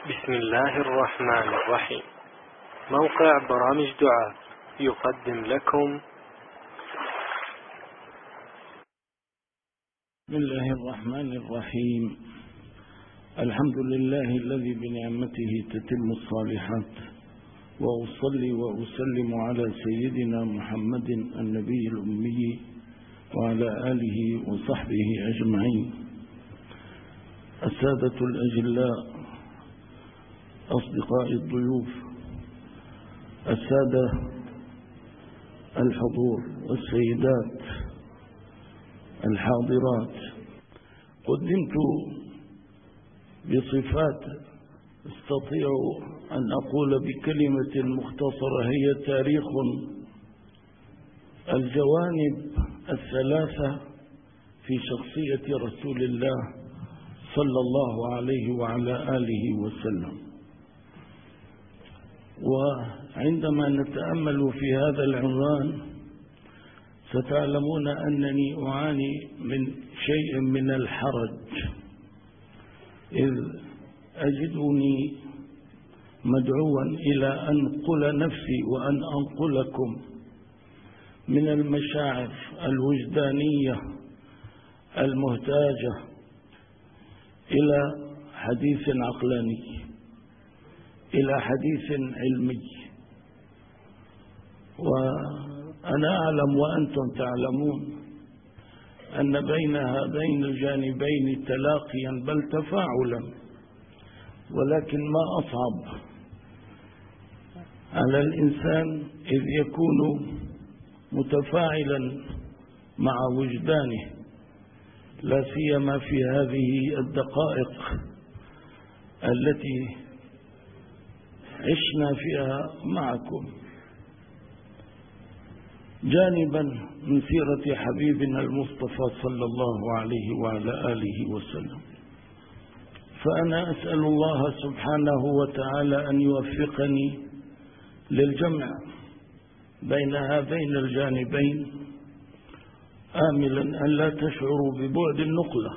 بسم الله الرحمن الرحيم. موقع برامج دعاء يقدم لكم. بسم الله الرحمن الرحيم. الحمد لله الذي بنعمته تتم الصالحات، وأصلي وأسلم على سيدنا محمد النبي الأمي وعلى آله وصحبه أجمعين. السادة الأجلاء، أصدقاء الضيوف، السادة الحضور والسيدات الحاضرات، قدمت بصفات استطيع أن أقول بكلمة مختصرة هي تاريخ الجوانب الثلاثة في شخصية رسول الله صلى الله عليه وعلى آله وسلم. وعندما نتأمل في هذا العنوان ستعلمون أنني أعاني من شيء من الحرج، إذ أجدني مدعوا إلى أن أنقل نفسي وأن أنقلكم من المشاعر الوجدانية المهتاجة إلى حديث عقلاني، إلى حديث علمي. وأنا أعلم وأنتم تعلمون أن بين هذين الجانبين تلاقيا بل تفاعلا، ولكن ما أصعب على الإنسان إذ يكون متفاعلا مع وجدانه، لا سيما في هذه الدقائق التي عشنا فيها معكم. جانبا من سيرة حبيبنا المصطفى صلى الله عليه وعلى آله وسلم، فأنا أسأل الله سبحانه وتعالى أن يوفقني للجمع بين هذين الجانبين، آملا أن لا تشعروا ببعد النقلة.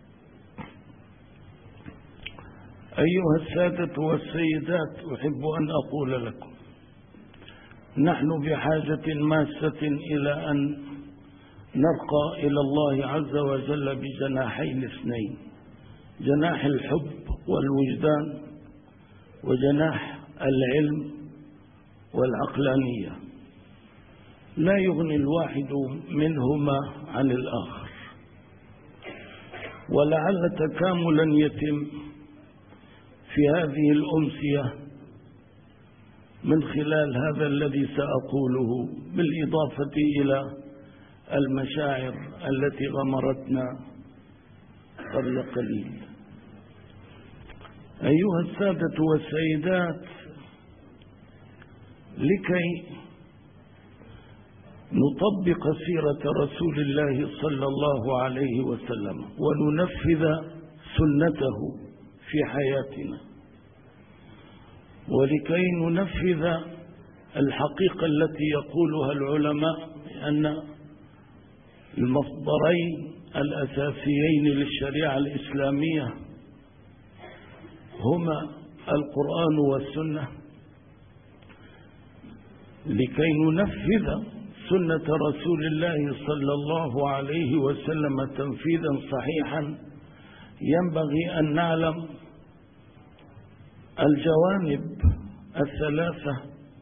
أيها السادة والسيدات، أحب أن أقول لكم نحن بحاجة ماسة إلى أن نرقى إلى الله عز وجل بجناحين اثنين: جناح الحب والوجدان، وجناح العلم والعقلانية. لا يغني الواحد منهما عن الآخر، ولعل تكاملا يتم في هذه الأمسية من خلال هذا الذي سأقوله، بالإضافة إلى المشاعر التي غمرتنا قبل قليل. أيها السادة والسيدات، لكي نطبق سيرة رسول الله صلى الله عليه وسلم وننفذ سنته في حياتنا، ولكي ننفذ الحقيقة التي يقولها العلماء أن المصدرين الأساسيين للشريعة الإسلامية هما القرآن والسنة، لكي ننفذ سنة رسول الله صلى الله عليه وسلم تنفيذا صحيحا ينبغي أن نعلم الجوانب الثلاثة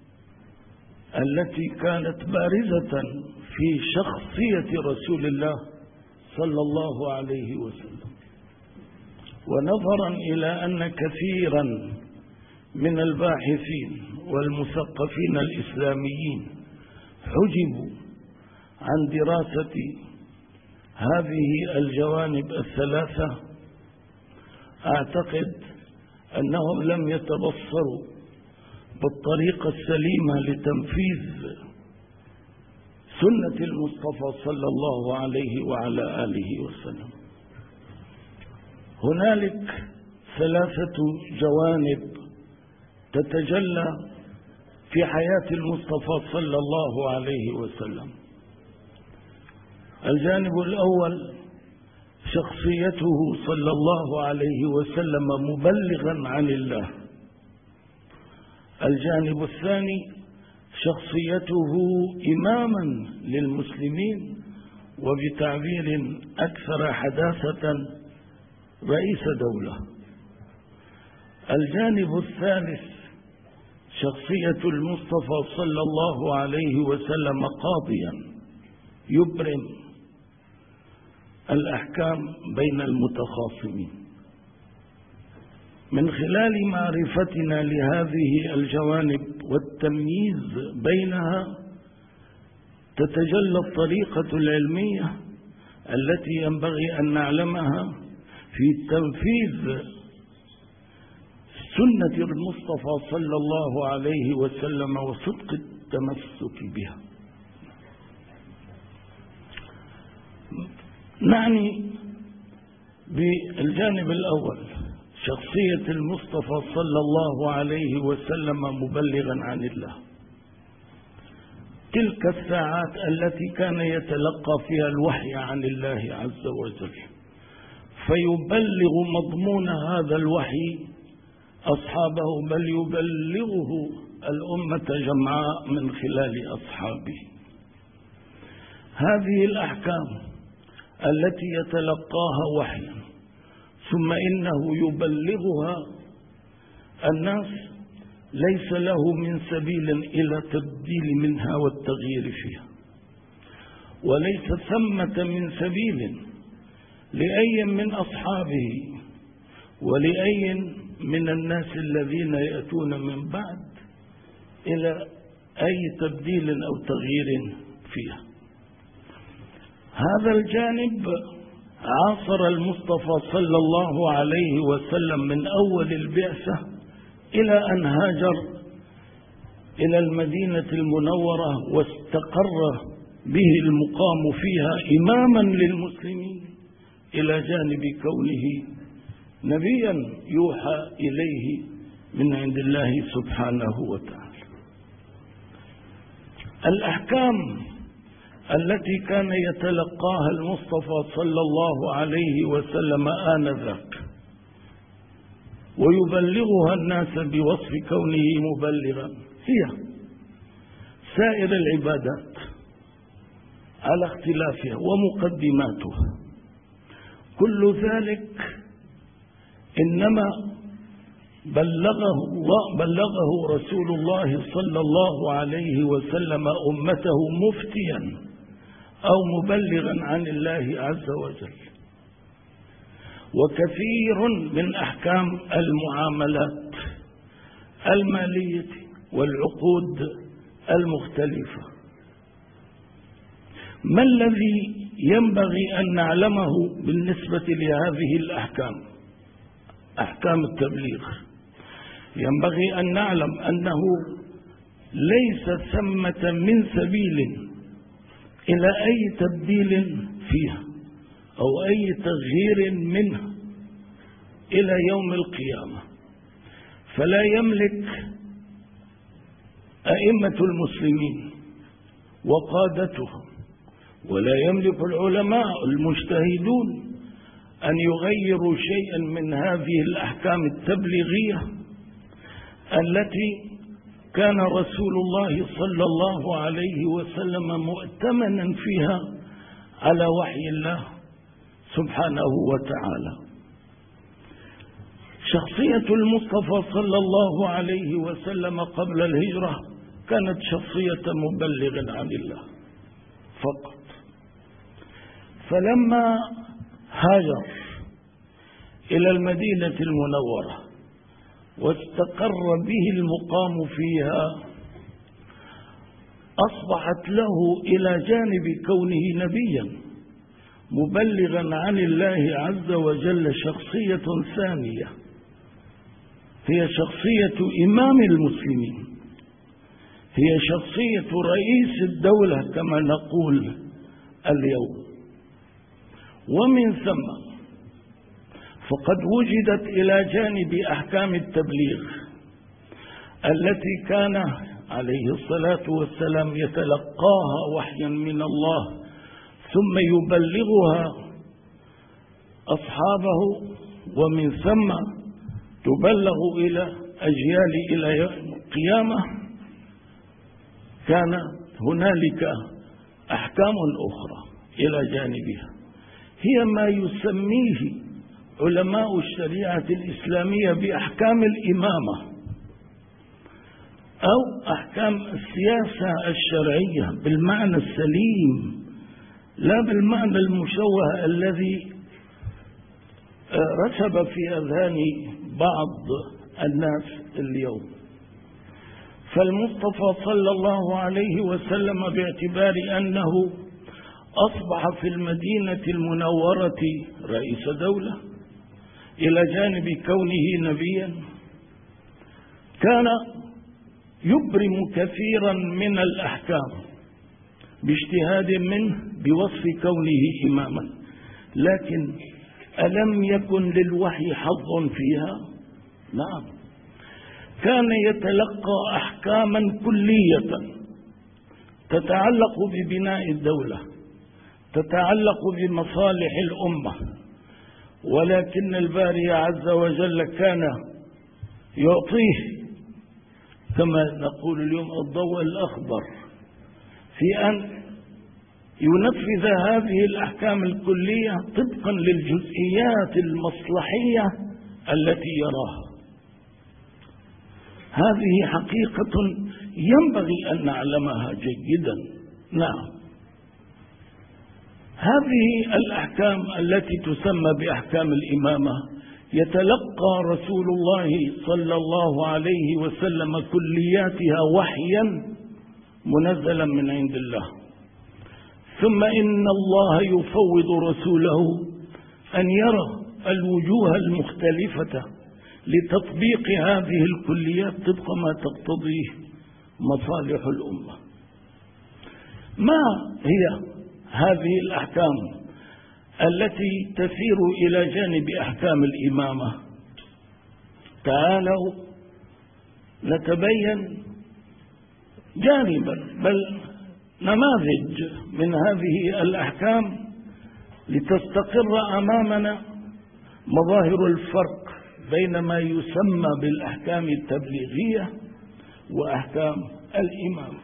التي كانت بارزة في شخصية رسول الله صلى الله عليه وسلم. ونظرا إلى أن كثيرا من الباحثين والمثقفين الإسلاميين حجبوا عن دراسة هذه الجوانب الثلاثة، أعتقد أنهم لم يتبصروا بالطريقة السليمة لتنفيذ سنة المصطفى صلى الله عليه وعلى آله وسلم. هنالك ثلاثة جوانب تتجلى في حياة المصطفى صلى الله عليه وسلم. الجانب الأول شخصيته صلى الله عليه وسلم مبلغا عن الله. الجانب الثاني شخصيته إماما للمسلمين، وبتعبير أكثر حداثة رئيس دولة. الجانب الثالث شخصية المصطفى صلى الله عليه وسلم قاضيا يبرم الأحكام بين المتخاصمين. من خلال معرفتنا لهذه الجوانب والتمييز بينها تتجلى الطريقة العلمية التي ينبغي أن نعلمها في تنفيذ سنة المصطفى صلى الله عليه وسلم وصدق التمسك بها. نعني بالجانب الأول شخصية المصطفى صلى الله عليه وسلم مبلغا عن الله. تلك الساعات التي كان يتلقى فيها الوحي عن الله عز وجل، فيبلغ مضمون هذا الوحي أصحابه، بل يبلغه الأمة جمعاء من خلال أصحابه. هذه الأحكام التي يتلقاها وحيا ثم إنه يبلغها الناس ليس له من سبيل إلى تبديل منها والتغيير فيها، وليس ثمة من سبيل لأي من أصحابه ولأي من الناس الذين يأتون من بعد إلى أي تبديل أو تغيير فيها. هذا الجانب عاصر المصطفى صلى الله عليه وسلم من أول البعثة إلى أن هاجر إلى المدينة المنورة واستقر به المقام فيها إماما للمسلمين، إلى جانب كونه نبيا يوحى إليه من عند الله سبحانه وتعالى. الأحكام التي كان يتلقاها المصطفى صلى الله عليه وسلم آنذاك ويبلغها الناس بوصف كونه مبلغا هي سائر العبادات على اختلافها ومقدماتها. كل ذلك إنما بلغه رسول الله صلى الله عليه وسلم أمته مفتيا أو مبلغا عن الله عز وجل. وكثير من أحكام المعاملات المالية والعقود المختلفة ما الذي ينبغي أن نعلمه بالنسبة لهذه الأحكام؟ أحكام التبليغ ينبغي أن نعلم أنه ليس ثمة من سبيل إلى أي تبديل فيها أو أي تغيير منها إلى يوم القيامة. فلا يملك أئمة المسلمين وقادتهم ولا يملك العلماء المجتهدون أن يغيروا شيئا من هذه الأحكام التبليغية التي كان رسول الله صلى الله عليه وسلم مؤتمنا فيها على وحي الله سبحانه وتعالى. شخصية المصطفى صلى الله عليه وسلم قبل الهجرة كانت شخصية مبلغ عن الله فقط. فلما هاجر إلى المدينة المنورة واستقر به المقام فيها أصبحت له إلى جانب كونه نبيا مبلغا عن الله عز وجل شخصية ثانية، هي شخصية إمام المسلمين، هي شخصية رئيس الدولة كما نقول اليوم. ومن ثم فقد وجدت إلى جانب أحكام التبليغ التي كان عليه الصلاة والسلام يتلقاها وحيا من الله ثم يبلغها أصحابه، ومن ثم تبلغ إلى أجيال إلى يوم القيامة. كان هنالك أحكام أخرى إلى جانبها، هي ما يسميه علماء الشريعة الإسلامية بأحكام الإمامة أو أحكام السياسة الشرعية بالمعنى السليم، لا بالمعنى المشوه الذي رسب في أذهان بعض الناس اليوم. فالمصطفى صلى الله عليه وسلم باعتبار أنه أصبح في المدينة المنورة رئيس دولة إلى جانب كونه نبيا، كان يبرم كثيرا من الأحكام باجتهاد منه بوصف كونه إماما، لكن ألم يكن للوحي حظ فيها؟ نعم، كان يتلقى أحكاما كلية تتعلق ببناء الدولة، تتعلق بمصالح الأمة، ولكن الباري عز وجل كان يعطيه كما نقول اليوم الضوء الأخضر في أن ينفذ هذه الأحكام الكلية طبقا للجزئيات المصلحية التي يراها. هذه حقيقة ينبغي أن نعلمها جيدا. نعم، هذه الأحكام التي تسمى بأحكام الإمامة يتلقى رسول الله صلى الله عليه وسلم كلياتها وحيا منزلا من عند الله، ثم إن الله يفوض رسوله أن يرى الوجوه المختلفة لتطبيق هذه الكليات طبق ما تقتضيه مصالح الأمة. ما هي هذه الأحكام التي تسير إلى جانب أحكام الإمامة؟ تعالوا نتبين جانبا بل نماذج من هذه الأحكام لتستقر أمامنا مظاهر الفرق بين ما يسمى بالأحكام التبليغية وأحكام الإمامة.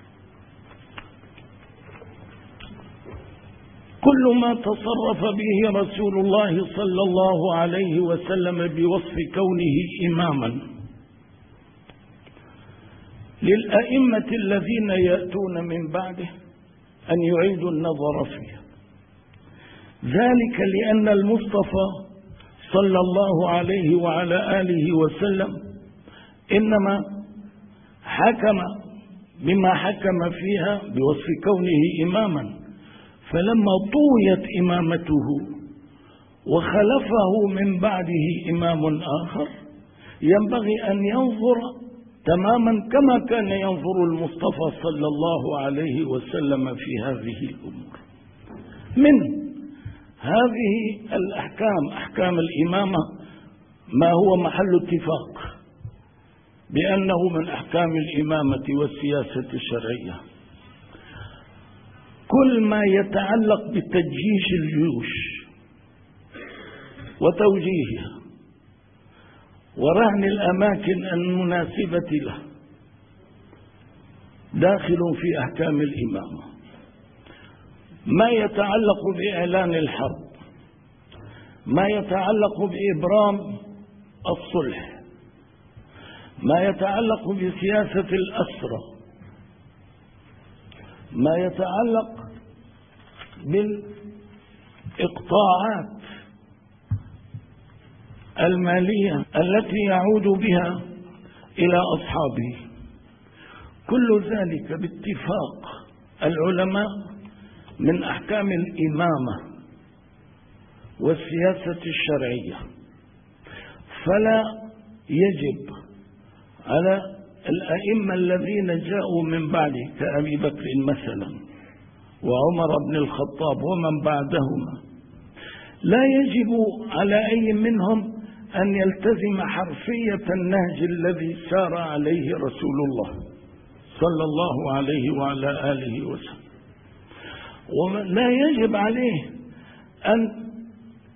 كل ما تصرف به رسول الله صلى الله عليه وسلم بوصف كونه إماما للأئمة الذين يأتون من بعده أن يعيدوا النظر فيه، ذلك لأن المصطفى صلى الله عليه وعلى آله وسلم إنما حكم بما حكم فيها بوصف كونه إماما، فلما طويت إمامته وخلفه من بعده إمام آخر ينبغي أن ينظر تماما كما كان ينظر المصطفى صلى الله عليه وسلم في هذه الأمور. من هذه الأحكام أحكام الإمامة ما هو محل اتفاق بأنه من أحكام الإمامة والسياسة الشرعية كل ما يتعلق بتجيش الجيوش وتوجيهها ورهن الأماكن المناسبة له داخل في أحكام الإمامة. ما يتعلق بإعلان الحرب، ما يتعلق بإبرام الصلح، ما يتعلق بسياسة الأسرى، ما يتعلق بالإقطاعات المالية التي يعود بها إلى أصحابه، كل ذلك باتفاق العلماء من أحكام الإمامة والسياسة الشرعية. فلا يجب على الأئمة الذين جاءوا من بعده كأبي بكر مثلا وعمر بن الخطاب ومن بعدهما، لا يجب على أي منهم أن يلتزم حرفية النهج الذي سار عليه رسول الله صلى الله عليه وعلى آله وسلم، ولا يجب عليه أن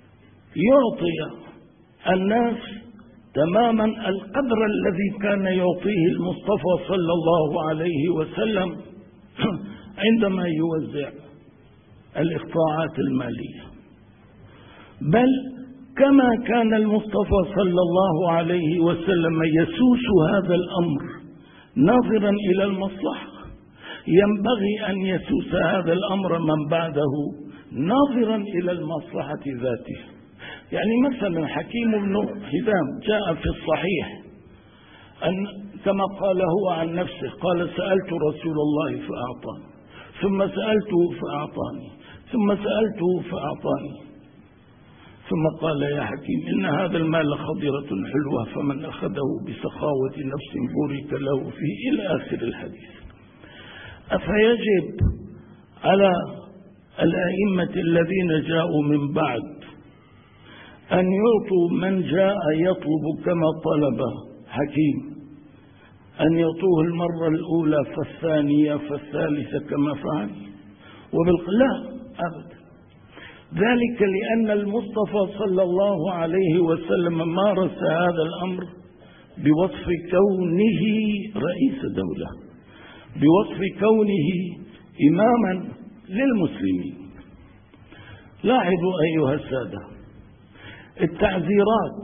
يعطي الناس تماما القدر الذي كان يعطيه المصطفى صلى الله عليه وسلم عندما يوزع الإقطاعات المالية، بل كما كان المصطفى صلى الله عليه وسلم يسوس هذا الأمر ناظرا إلى المصلحة، ينبغي أن يسوس هذا الأمر من بعده ناظرا إلى المصلحة ذاته. يعني مثلا حكيم بن حزام جاء في الصحيح أن كما قال هو عن نفسه، قال: سألت رسول الله فأعطاني، ثم سألته فأعطاني، ثم سألته فأعطاني، ثم قال: يا حكيم، إن هذا المال خضرة حلوة، فمن أخذه بسخاوة نفس بورك له فيه، إلى آخر الحديث. أفيجب على الأئمة الذين جاءوا من بعد أن يعطوا من جاء يطلب كما طلب حكيم، أن يعطوه المرة الأولى فالثانية فالثالثة كما فعل؟ لا أبدا، ذلك لأن المصطفى صلى الله عليه وسلم مارس هذا الأمر بوصف كونه رئيس دولة، بوصف كونه إماما للمسلمين. لاحظوا أيها السادة، التعزيرات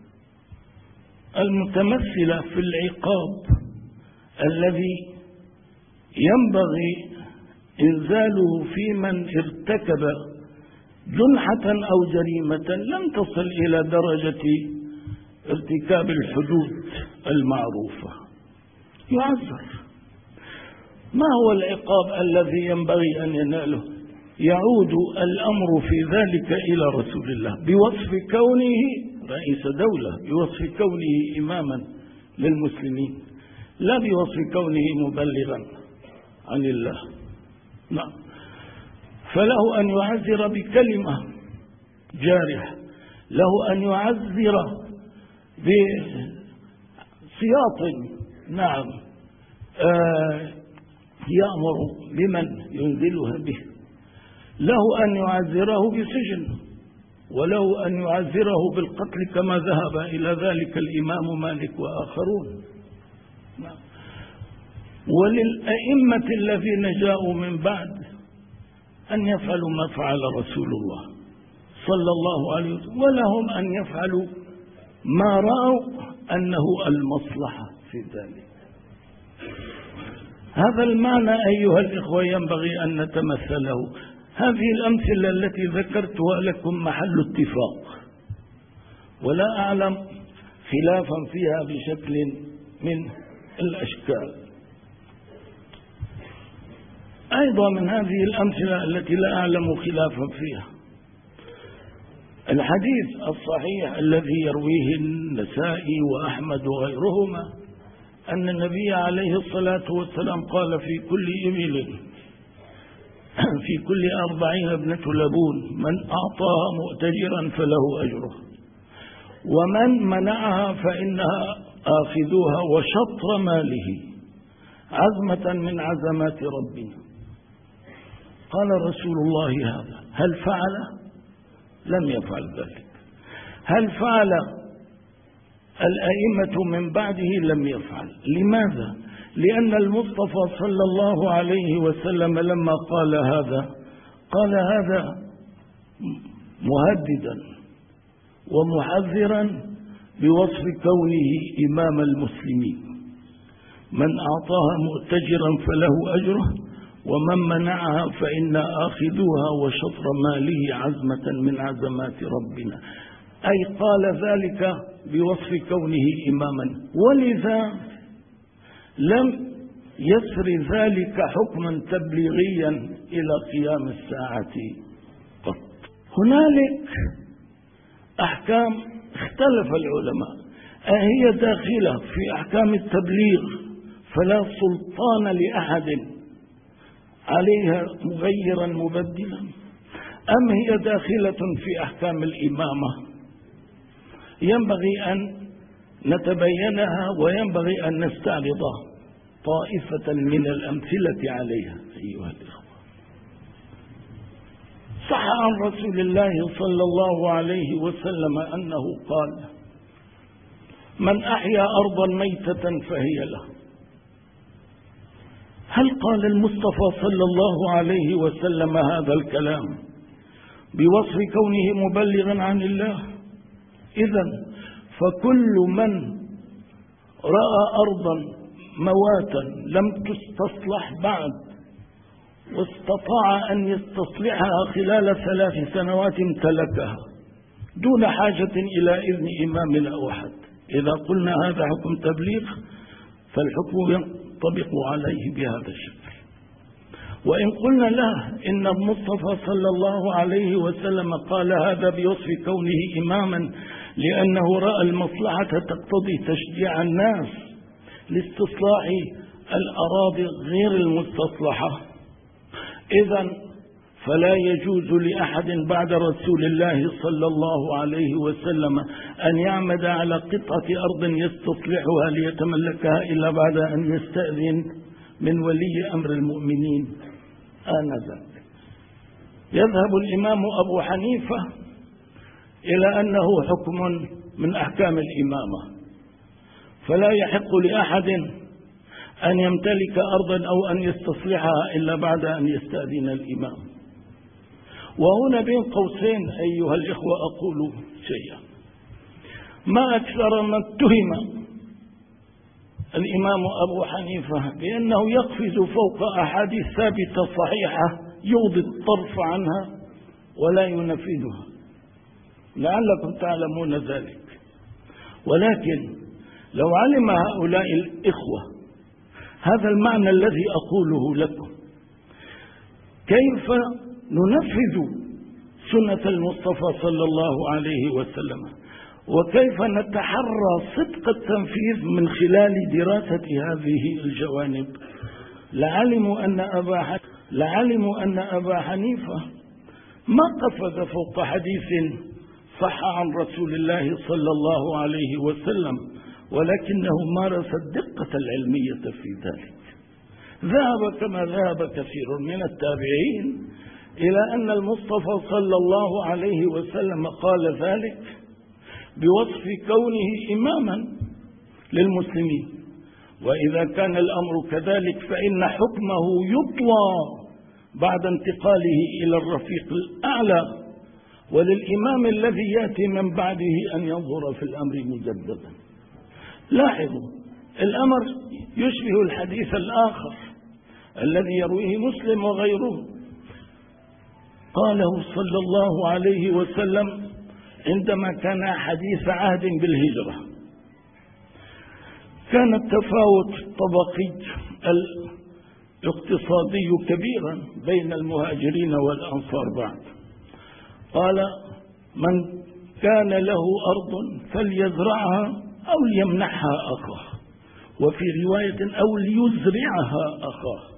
المتمثلة في العقاب الذي ينبغي إنزاله في من ارتكب جنحة أو جريمة لم تصل إلى درجة ارتكاب الحدود المعروفة، يعزر. ما هو العقاب الذي ينبغي أن يناله؟ يعود الأمر في ذلك إلى رسول الله بوصف كونه رئيس دولة، بوصف كونه إماما للمسلمين، لا بوصف كونه مبلغا عن الله. نعم، فله أن يعزر بكلمة جارحة، له أن يعزر بسياط نعم يأمر بمن ينزلها به، له أن يعزره بسجن، وله أن يعزره بالقتل كما ذهب إلى ذلك الإمام مالك وآخرون. وللأئمة الذين جاءوا من بعد أن يفعلوا ما فعل رسول الله صلى الله عليه وسلم، ولهم أن يفعلوا ما رأوا أنه المصلحة في ذلك. هذا المعنى أيها الإخوة ينبغي أن نتمثله. هذه الأمثلة التي ذكرتها لكم محل اتفاق، ولا أعلم خلافا فيها بشكل من الأشكال. أيضا من هذه الأمثلة التي لا أعلم خلافا فيها الحديث الصحيح الذي يرويه النسائي وأحمد وغيرهما أن النبي عليه الصلاة والسلام قال: في كل إبل في كل 40 ابنة لبون، من أعطاها مؤتجرا فله أجره، ومن منعها فإنها آخذوها وشطر ماله عزمة من عزمات ربنا. قال رسول الله: هذا هل فعل؟ لم يفعل ذلك. هل فعل الأئمة من بعده؟ لم يفعل. لماذا؟ لأن المصطفى صلى الله عليه وسلم لما قال هذا، قال هذا مهددا ومحذرا بوصف كونه إمام المسلمين: من أعطاها مؤتجرا فله أجره، ومن منعها فإن آخذوها وشطر ماله عزمة من عزمات ربنا. أي قال ذلك بوصف كونه إماما، ولذا لم يسر ذلك حكما تبليغيا إلى قيام الساعة قط. هنالك أحكام اختلف العلماء، أهي داخلة في أحكام التبليغ فلا سلطان لأحد عليها مغيرا مبدلا، أم هي داخلة في أحكام الإمامة؟ ينبغي أن نتبينها، وينبغي أن نستعرض طائفة من الأمثلة عليها أيها الإخوة. صح عن رسول الله صلى الله عليه وسلم أنه قال: من أحيا أرضا ميتة فهي له. هل قال المصطفى صلى الله عليه وسلم هذا الكلام بوصف كونه مبلغا عن الله؟ إذن فكل من رأى أرضا مواتا لم تستصلح بعد واستطاع أن يستصلحها خلال 3 سنوات امتلكها دون حاجة إلى إذن إمام أو أحد. إذا قلنا هذا حكم تبليغ فالحكم ينطبق عليه بهذا الشكل. وإن قلنا لا، إن المصطفى صلى الله عليه وسلم قال هذا بوصف كونه إماما لأنه رأى المصلحة تقتضي تشجيع الناس لاستصلاح الأراضي غير المستصلحة، إذن فلا يجوز لأحد بعد رسول الله صلى الله عليه وسلم أن يعمد على قطعة أرض يستصلحها ليتملكها إلا بعد أن يستأذن من ولي أمر المؤمنين آنذاك. يذهب الإمام أبو حنيفة إلى أنه حكم من أحكام الإمامة، فلا يحق لأحد أن يمتلك أرضا أو أن يستصلحها إلا بعد أن يستأذن الإمام. وهنا بين قوسين أيها الإخوة أقول شيئا: ما أكثر ما اتهم الإمام أبو حنيفة بأنه يقفز فوق أحاديث ثابتة صحيحة يغضي الطرف عنها ولا ينفذها، لعلكم تعلمون ذلك. ولكن لو علم هؤلاء الإخوة هذا المعنى الذي أقوله لكم، كيف ننفذ سنة المصطفى صلى الله عليه وسلم، وكيف نتحرى صدق التنفيذ من خلال دراسة هذه الجوانب، لعلموا أن أبا حنيفة ما قفز فوق حديث صح عن رسول الله صلى الله عليه وسلم، ولكنه مارس الدقة العلمية في ذلك. ذهب كما ذهب كثير من التابعين إلى أن المصطفى صلى الله عليه وسلم قال ذلك بوصف كونه إماما للمسلمين، وإذا كان الأمر كذلك فإن حكمه يطوى بعد انتقاله إلى الرفيق الأعلى، وللإمام الذي يأتي من بعده أن ينظر في الأمر مجددا. لاحظوا، الأمر يشبه الحديث الآخر الذي يرويه مسلم وغيره، قاله صلى الله عليه وسلم عندما كان حديث عهد بالهجرة: كان التفاوت الطبقي الاقتصادي كبيرا بين المهاجرين والأنصار بعد. قال: من كان له أرض فليزرعها أو ليمنحها أخاه، وفي رواية أو ليزرعها أخاه.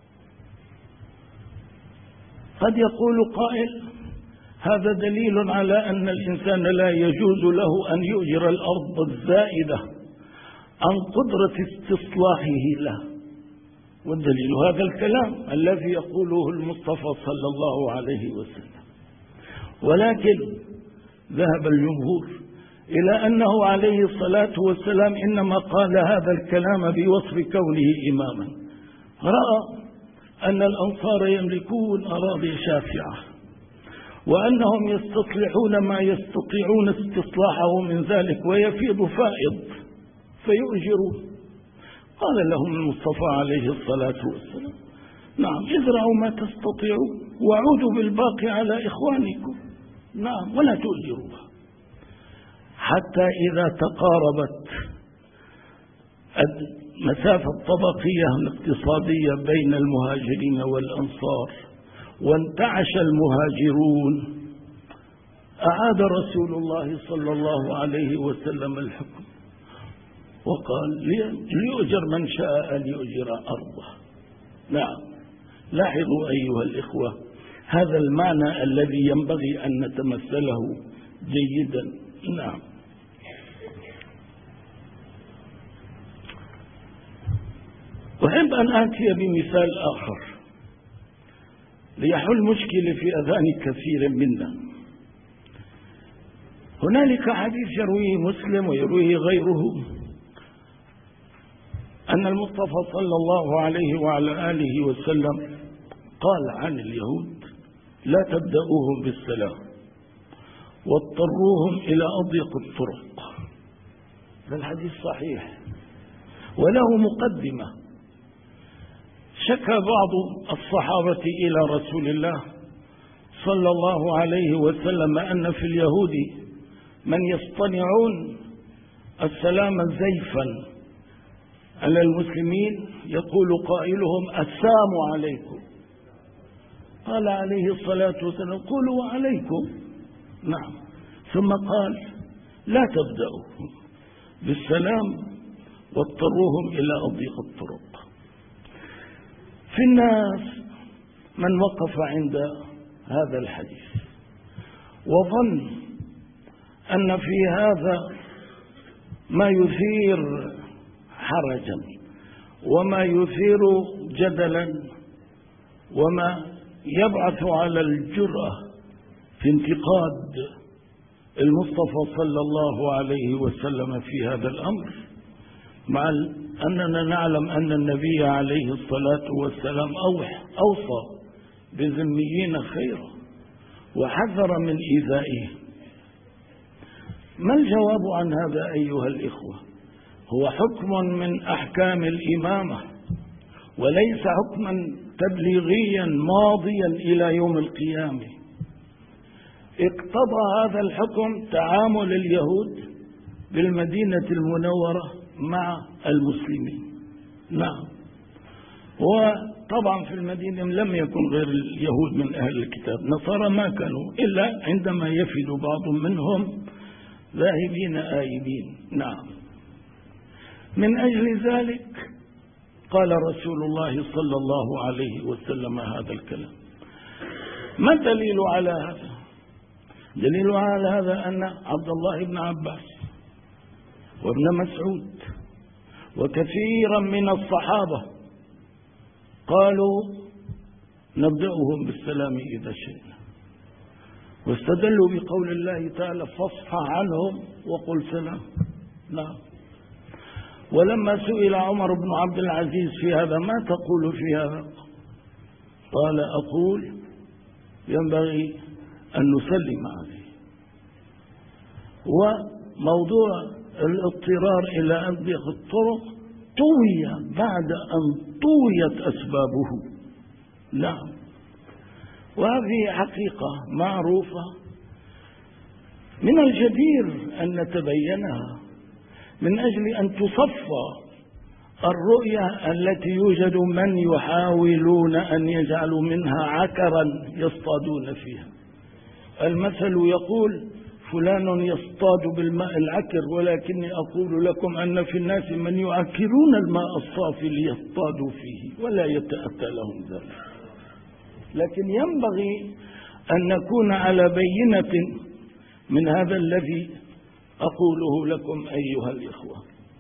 قد يقول قائل: هذا دليل على أن الإنسان لا يجوز له أن يؤجر الأرض الزائدة عن قدرة استصلاحه له، والدليل هذا الكلام الذي يقوله المصطفى صلى الله عليه وسلم. ولكن ذهب الجمهور إلى أنه عليه الصلاة والسلام إنما قال هذا الكلام بوصف كونه إماما. رأى أن الأنصار يملكون أراضي شاسعة، وأنهم يستصلحون ما يستطيعون استصلاحه من ذلك ويفيض فائض فيؤجرون. قال لهم المصطفى عليه الصلاة والسلام: نعم، ازرعوا ما تستطيعون وعودوا بالباقي على إخوانكم، نعم، ولا تؤجروها. حتى إذا تقاربت المسافة الطبقية الاقتصادية بين المهاجرين والأنصار وانتعش المهاجرون، أعاد رسول الله صلى الله عليه وسلم الحكم وقال: ليؤجر من شاء أن يؤجر أرضه. نعم، لاحظوا أيها الإخوة هذا المعنى الذي ينبغي أن نتمثله جيدا. نعم. أحب أن آتي بمثال آخر ليحل مشكلة في أذهان كثير منا. هنالك حديث يرويه مسلم ويرويه غيره أن المصطفى صلى الله عليه وعلى آله وسلم قال عن اليهود: لا تبدأوهم بالسلام واضطروهم إلى أضيق الطرق. هذا الحديث صحيح وله مقدمة. شكى بعض الصحابة إلى رسول الله صلى الله عليه وسلم أن في اليهود من يصطنعون السلام زيفا على المسلمين، يقول قائلهم: السلام عليكم. قال عليه الصلاة والسلام: قولوا عليكم. نعم. ثم قال: لا تبدأوا بالسلام واضطروهم إلى أضيق الطرق. في الناس من وقف عند هذا الحديث وظن أن في هذا ما يثير حرجا وما يثير جدلا وما يبعث على الجرأة في انتقاد المصطفى صلى الله عليه وسلم في هذا الأمر، مع أننا نعلم أن النبي عليه الصلاة والسلام أوصى بذميين خيرا وحذر من إيذائهم. ما الجواب عن هذا أيها الإخوة؟ هو حكم من أحكام الإمامة وليس حكما تبليغيا ماضيا إلى يوم القيامة. اقتضى هذا الحكم تعامل اليهود بالمدينة المنورة مع المسلمين. نعم. وطبعا في المدينة لم يكن غير اليهود من أهل الكتاب، نصارى ما كانوا إلا عندما يفد بعض منهم ذاهبين آيبين. نعم. من أجل ذلك قال رسول الله صلى الله عليه وسلم هذا الكلام. ما الدليل على هذا؟ دليل على هذا أن عبد الله بن عباس وابن مسعود وكثيرا من الصحابة قالوا: نبدأهم بالسلام إذا شئنا، واستدلوا بقول الله تعالى: فاصفح عنهم وقل سلام. نعم. ولما سئل عمر بن عبد العزيز في هذا: ما تقول في هذا؟ قال: أقول ينبغي أن نسلم عليه. وموضوع الاضطرار إلى أضيق الطرق طوي بعد أن طويت أسبابه. نعم. وهذه حقيقة معروفة من الجدير أن نتبينها من أجل أن تصفى الرؤية التي يوجد من يحاولون أن يجعلوا منها عكرا يصطادون فيها. المثل يقول: فلان يصطاد بالماء العكر، ولكني أقول لكم أن في الناس من يعكرون الماء الصافي ليصطادوا فيه ولا يتأتى لهم ذلك. لكن ينبغي أن نكون على بينة من هذا الذي أقوله لكم أيها الإخوة.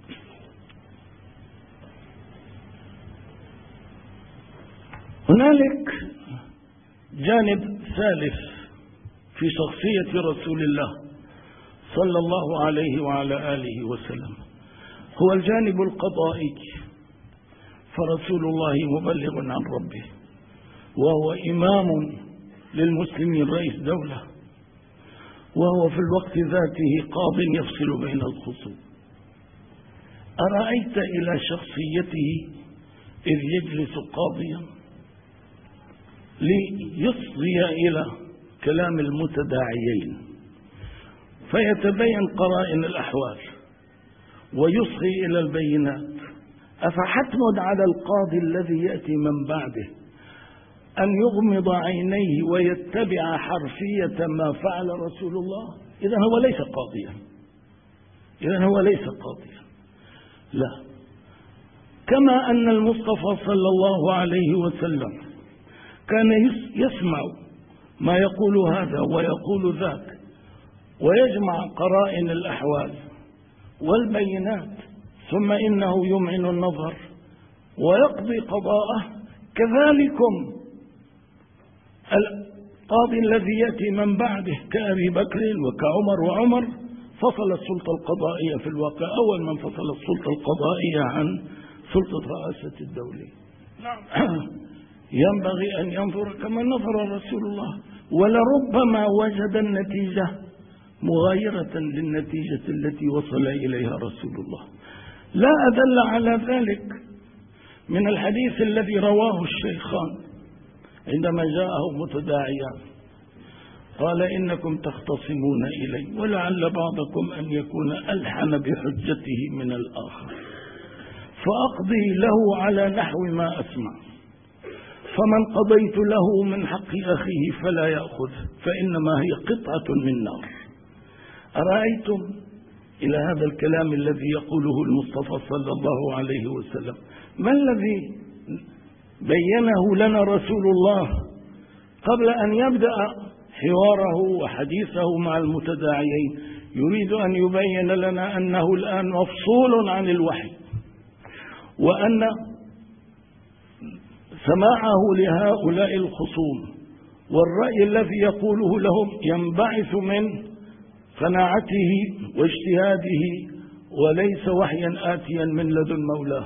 هنالك جانب ثالث في شخصية رسول الله صلى الله عليه وعلى آله وسلم، هو الجانب القضائي. فرسول الله مبلغ عن ربه، وهو إمام للمسلمين، رئيس دولة، وهو في الوقت ذاته قاض يفصل بين الخصوم. أرأيت إلى شخصيته إذ يجلس قاضيا ليصغي إلى كلام المتداعيين فيتبين قرائن الأحوال ويصغي إلى البينات؟ أفحتم على القاضي الذي يأتي من بعده أن يغمض عينيه ويتبع حرفية ما فعل رسول الله؟ إذن هو ليس قاضيا، إذن هو ليس قاضيا. لا. كما أن المصطفى صلى الله عليه وسلم كان يسمع ما يقول هذا ويقول ذاك ويجمع قرائن الأحوال والبينات، ثم إنه يمعن النظر ويقضي قضاءه، كذلكم القاضي الذي يأتي من بعده كأبي بكر وكعمر وعمر فصل السلطة القضائية في الواقع، أول من فصل السلطة القضائية عن سلطة رئاسة الدولة. ينبغي أن ينظر كما نظر رسول الله، ولربما وجد النتيجة مغايرة للنتيجة التي وصل إليها رسول الله. لا أدل على ذلك من الحديث الذي رواه الشيخان عندما جاءه متداعيان قال: إنكم تختصمون إلي ولعل بعضكم أن يكون ألحن بحجته من الآخر، فأقضي له على نحو ما أسمع، فمن قضيت له من حق أخيه فلا يأخذ، فإنما هي قطعة من نار. أرأيتم إلى هذا الكلام الذي يقوله المصطفى صلى الله عليه وسلم، ما الذي بينه لنا رسول الله قبل أن يبدأ حواره وحديثه مع المتداعيين؟ يريد أن يبين لنا أنه الآن مفصول عن الوحي، وأن سماعه لهؤلاء الخصوم والرأي الذي يقوله لهم ينبعث من قناعته واجتهاده وليس وحيا آتيا من لدن مولاه.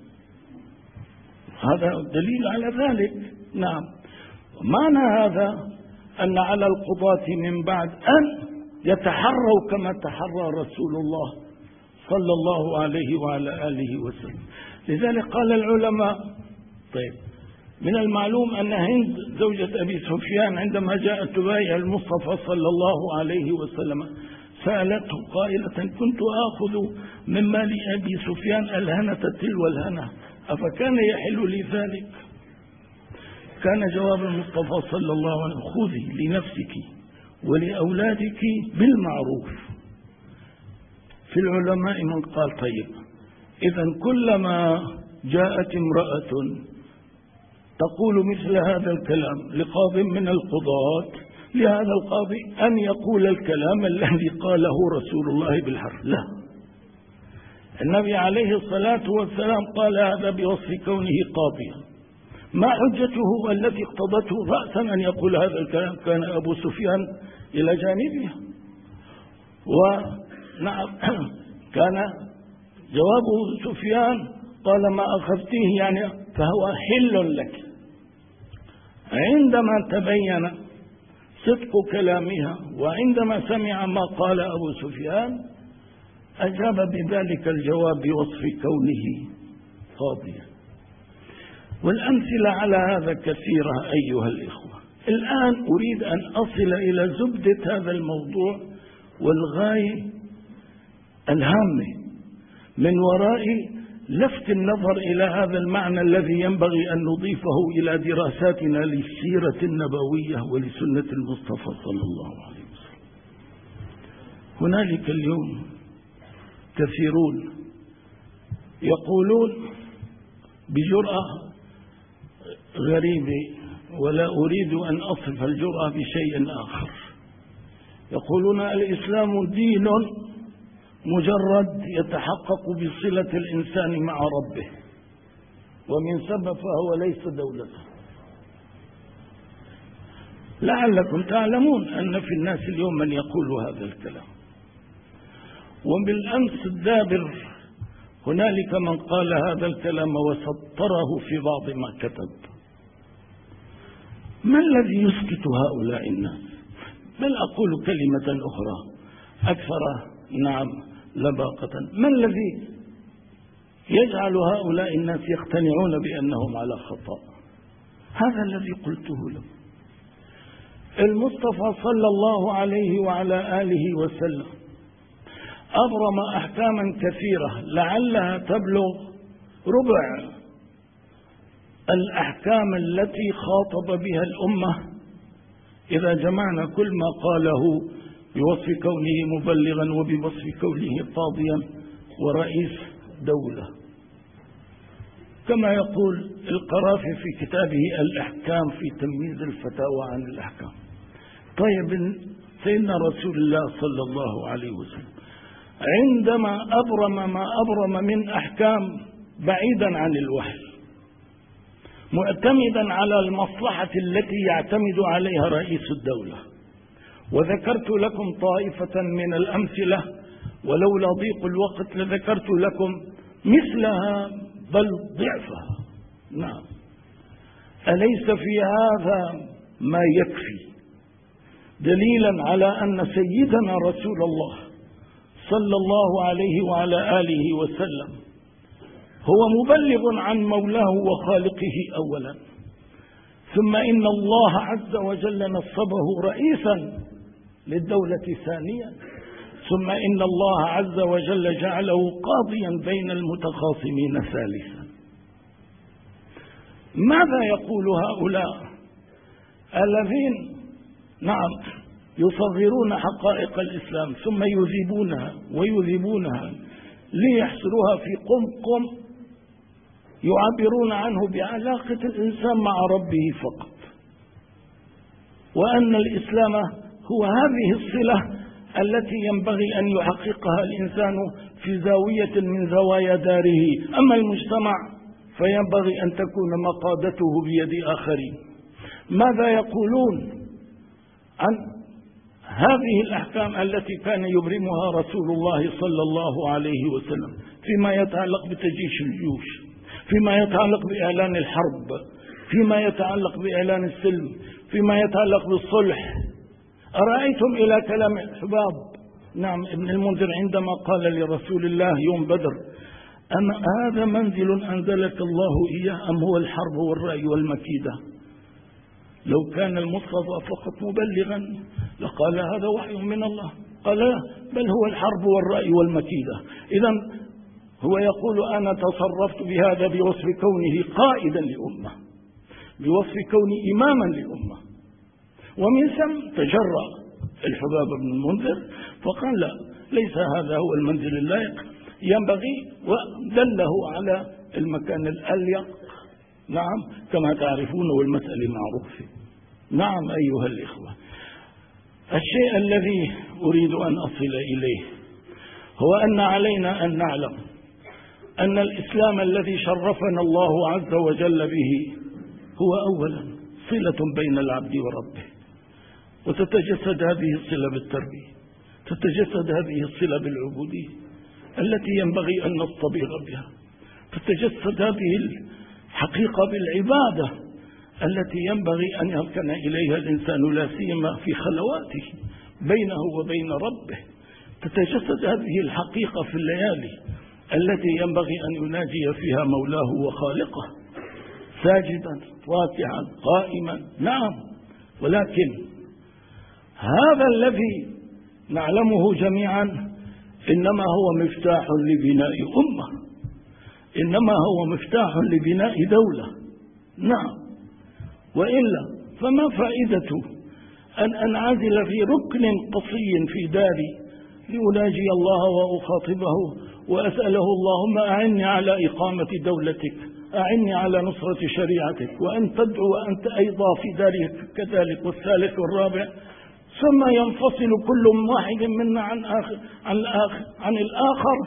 هذا دليل على ذلك. نعم، معنى هذا أن على القضاة من بعد أن يتحروا كما تحرى رسول الله صلى الله عليه وعلى آله وسلم. لذلك قال العلماء: طيب، من المعلوم أن هند زوجة أبي سفيان عندما جاءت تبايع المصطفى صلى الله عليه وسلم سألته قائلة: كنت آخذ من مال أبي سفيان الهنة تلو الهنة، أفكان يحل لي ذلك؟ كان جواب المصطفى صلى الله عليه وسلم: خذي لنفسك ولأولادك بالمعروف. في العلماء من قال: طيب، إذا كلما جاءت امرأة تقول مثل هذا الكلام لقاض من القضاة، لهذا القاضي أن يقول الكلام الذي قاله رسول الله بالحرف. لا، النبي عليه الصلاة والسلام قال هذا بوصف كونه قاضيا. ما حجته التي اقتضته رأسا أن يقول هذا الكلام؟ كان أبو سفيان إلى جانبه، ونعم كان جواب سفيان قال: ما أخذتيه يعني فهو حل لك. عندما تبين صدق كلامها وعندما سمع ما قال أبو سفيان أجاب بذلك الجواب بوصف كونه قاضيا. والأمثلة على هذا كثيرة أيها الإخوة. الآن أريد أن أصل إلى زبدة هذا الموضوع والغاية الهامة من وراء لفت النظر إلى هذا المعنى الذي ينبغي أن نضيفه إلى دراساتنا للسيرة النبوية ولسنة المصطفى صلى الله عليه وسلم. هنالك اليوم كثيرون يقولون بجرأة غريبة، ولا أريد أن أصف الجرأة بشيء آخر، يقولون الإسلام دين مجرد يتحقق بصلة الإنسان مع ربه، ومن سبب فهو ليس دولة. لعلكم تعلمون أن في الناس اليوم من يقول هذا الكلام. وبالأمس الدابر هنالك من قال هذا الكلام وسطره في بعض ما كتب. ما الذي يسكت هؤلاء الناس؟ بل أقول كلمة أخرى أكثر لباقة: ما الذي يجعل هؤلاء الناس يقتنعون بأنهم على خطأ؟ هذا الذي قلته لهم. المصطفى صلى الله عليه وعلى آله وسلم أبرم أحكاما كثيرة لعلها تبلغ ربع الأحكام التي خاطب بها الأمة إذا جمعنا كل ما قاله بوصف كونه مبلغا وبوصف كونه قاضيا ورئيس دولة، كما يقول القرافي في كتابه الأحكام في تمييز الفتاوى عن الأحكام. طيب، سيدنا رسول الله صلى الله عليه وسلم عندما أبرم ما أبرم من أحكام بعيدا عن الوحي، معتمدا على المصلحة التي يعتمد عليها رئيس الدولة. وذكرت لكم طائفة من الأمثلة، ولولا ضيق الوقت لذكرت لكم مثلها بل ضعفها. نعم، أليس في هذا ما يكفي دليلا على أن سيدنا رسول الله صلى الله عليه وعلى آله وسلم هو مبلغ عن مولاه وخالقه أولا، ثم إن الله عز وجل نصبه رئيسا للدولة ثانيا، ثم إن الله عز وجل جعله قاضيا بين المتخاصمين ثالثا. ماذا يقول هؤلاء الذين يصغرون حقائق الإسلام ثم يذيبونها ليحصروها في قمقم يعبرون عنه بعلاقة الإنسان مع ربه فقط، وأن الإسلام هو هذه الصلة التي ينبغي أن يحققها الإنسان في زاوية من زوايا داره، أما المجتمع فينبغي أن تكون مقادته بيد آخرين. ماذا يقولون عن هذه الأحكام التي كان يبرمها رسول الله صلى الله عليه وسلم فيما يتعلق بتجيش الجيوش، فيما يتعلق بإعلان الحرب، فيما يتعلق بإعلان السلم، فيما يتعلق بالصلح؟ أرأيتم إلى كلام الحباب ابن المنذر عندما قال لرسول الله يوم بدر: أم هذا منزل أنزلك الله إياه أم هو الحرب والرأي والمكيدة؟ لو كان المصطفى فقط مبلغا لقال هذا وحي من الله، قال لا، بل هو الحرب والرأي والمكيدة. إذن هو يقول أنا تصرفت بهذا بوصف كونه قائدا لأمة، بوصف كوني إماما لأمة. ومن ثم تجرأ الحباب بن المنذر فقال لا، ليس هذا هو المنزل اللائق، ينبغي، ودله على المكان الأليق. نعم، كما تعرفون والمسألة معروفة. نعم أيها الإخوة، الشيء الذي أريد أن أصل إليه هو أن علينا أن نعلم أن الإسلام الذي شرفنا الله عز وجل به هو أولا صلة بين العبد وربه، وتتجسد هذه الصلة بالتربية، تتجسد هذه الصلة بالعبودية التي ينبغي أن نصطبغ بها، تتجسد هذه الحقيقة بالعبادة التي ينبغي أن يركن إليها الإنسان لا سيما في خلواته بينه وبين ربه، تتجسد هذه الحقيقة في الليالي التي ينبغي أن يناجي فيها مولاه وخالقه ساجدا راكعا قائما. نعم، ولكن هذا الذي نعلمه جميعا إنما هو مفتاح لبناء أمة، إنما هو مفتاح لبناء دولة. نعم، وإلا فما فائدة أن أنعزل في ركن قصي في داري لأناجي الله وأخاطبه وأسأله اللهم أعني على إقامة دولتك، أعني على نصرة شريعتك، وأن تدعو وأنت أيضا في دارك كذلك، والثالث والرابع، ثم ينفصل كل واحد منا عن الآخر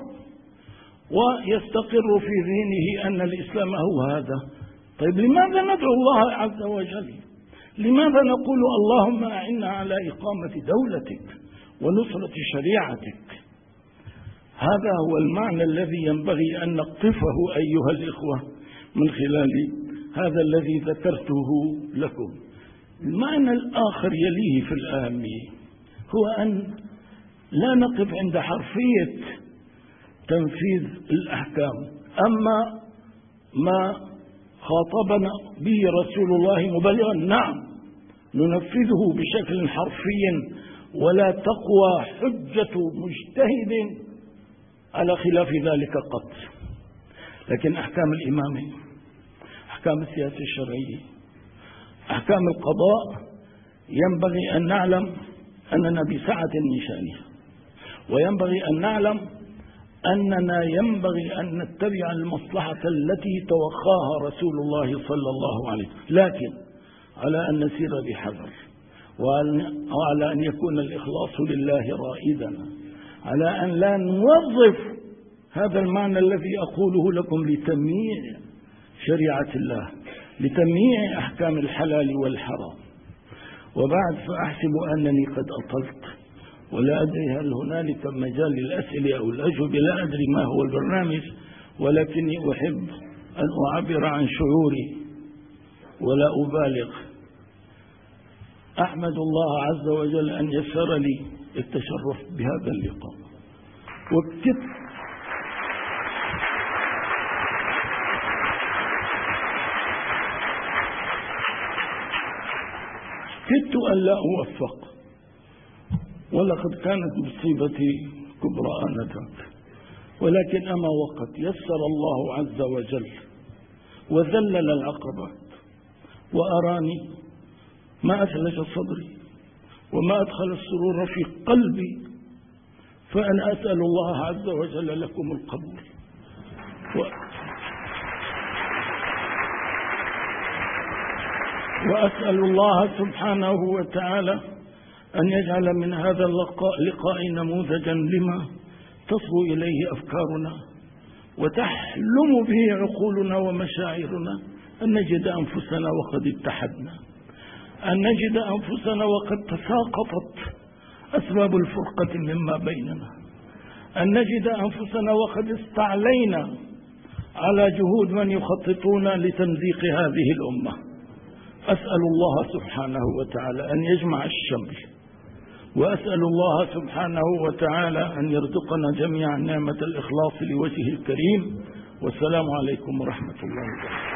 ويستقر في ذهنه أن الإسلام هو هذا. طيب لماذا ندعو الله عز وجل؟ لماذا نقول اللهم أعنا على إقامة دولتك ونصرة شريعتك؟ هذا هو المعنى الذي ينبغي أن نقطفه أيها الإخوة من خلال هذا الذي ذكرته لكم. المعنى الآخر يليه في الأهمية هو أن لا نقف عند حرفية تنفيذ الأحكام، أما ما خاطبنا به رسول الله مبلغا نعم ننفذه بشكل حرفي، ولا تقوى حجة مجتهد على خلاف ذلك قط. لكن أحكام الإمامة، أحكام السياسة الشرعية، أحكام القضاء ينبغي أن نعلم أننا بسعة من شأنها، وينبغي أن نعلم أننا ينبغي أن نتبع المصلحة التي توخاها رسول الله صلى الله عليه وسلم، لكن على أن نسير بحذر، وعلى أن يكون الإخلاص لله رائدنا، على أن لا نوظف هذا المعنى الذي أقوله لكم لتمييع شريعة الله لتمييع أحكام الحلال والحرام. وبعد فأحسب أنني قد أطلت، ولا أدري هل هنالك مجال للأسئلة أو الأجوبة، لا أدري ما هو البرنامج، ولكني أحب أن أعبر عن شعوري ولا أبالغ. أحمد الله عز وجل أن يسر لي التشرف بهذا اللقاء. كدت أن لا أوفق، ولقد كانت مصيبتي كبرى آنذاك، ولكن أما وقت يسر الله عز وجل وذلل العقبات وأراني ما أثلج صدري وما أدخل السرور في قلبي، فأنا أسأل الله عز وجل لكم القبول، وأسأل الله سبحانه وتعالى أن يجعل من هذا اللقاء نموذجا لما تصغو إليه أفكارنا وتحلم به عقولنا ومشاعرنا، أن نجد أنفسنا وقد اتحدنا، أن نجد أنفسنا وقد تساقطت أسباب الفرقة مما بيننا، أن نجد أنفسنا وقد استعلينا على جهود من يخططون لتمزيق هذه الأمة. أسأل الله سبحانه وتعالى أن يجمع الشمل، وأسأل الله سبحانه وتعالى أن يرزقنا جميعا نعمة الإخلاص لوجهه الكريم. والسلام عليكم ورحمة الله وبركاته.